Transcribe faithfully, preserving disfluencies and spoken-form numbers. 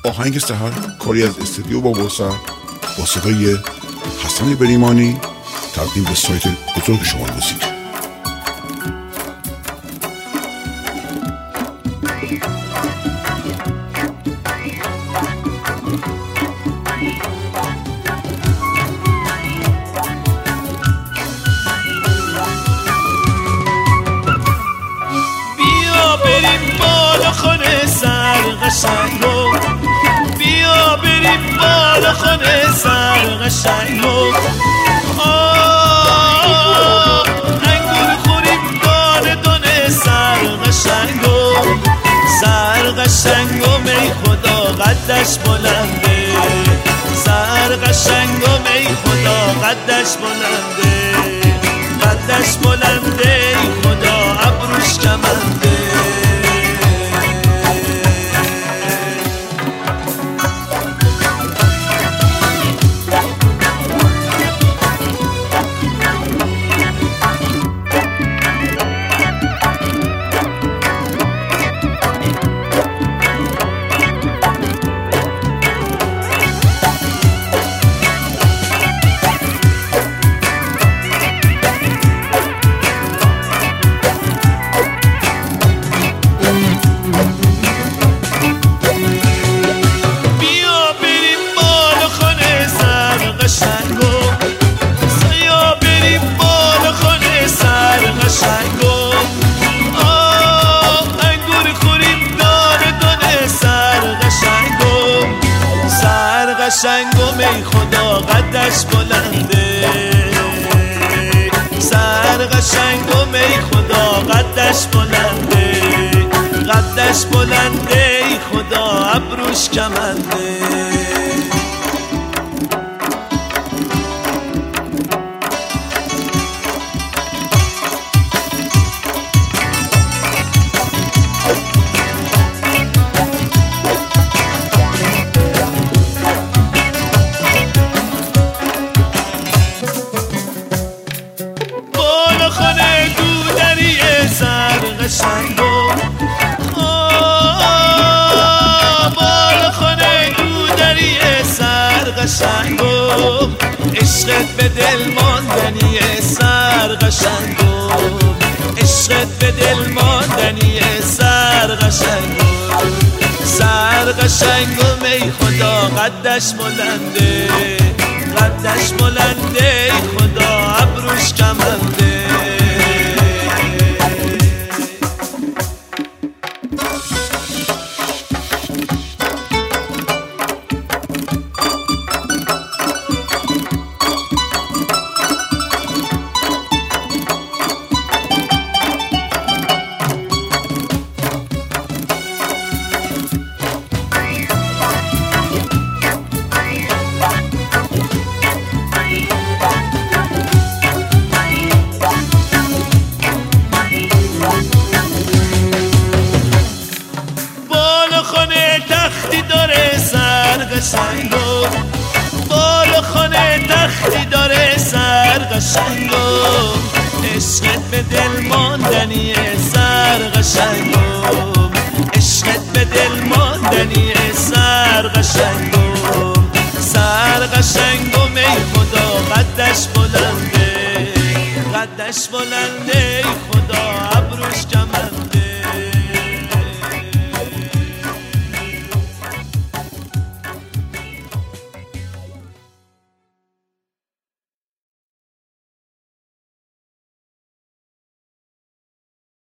آهنگ سحر کاری از استودیو باباسر با صدای حسن بریمانی تقدیم به سایت بزرگ شما موسیقی. بیا بریم بالا خانه سرقشنگو، بیا بریم بالا خانه سرقشنگو، آه انگور خوریم دانه دانه سرقشنگو، سرقشنگو می خدا قدش بلنده، سرقشنگو می خدا قدش بلنده، قدش بلنده خدا ابروش کمنده. سرقشنگو می خدا قدش بلنده، سرقشنگو می خدا قدش بلنده، قدش بلنده خدا ابروش کمنده. سرقشنگو بالا خانه گودری سرقشنگو، عشقت به دل ماندنی سرقشنگو، عشقت به دل ماندنی سرقشنگو، سرقشنگو می خدا قدش بلنده، قدش بلنده خدا ابروش کمنده. سرقشنگو بالا خانه تختی داره سرقشنگو، عشقت به دل ماندنی سرقشنگو، عشقت به دل ماندنی سرقشنگو، سرقشنگو می خدا قدش بلنده، قدش بلنده خدا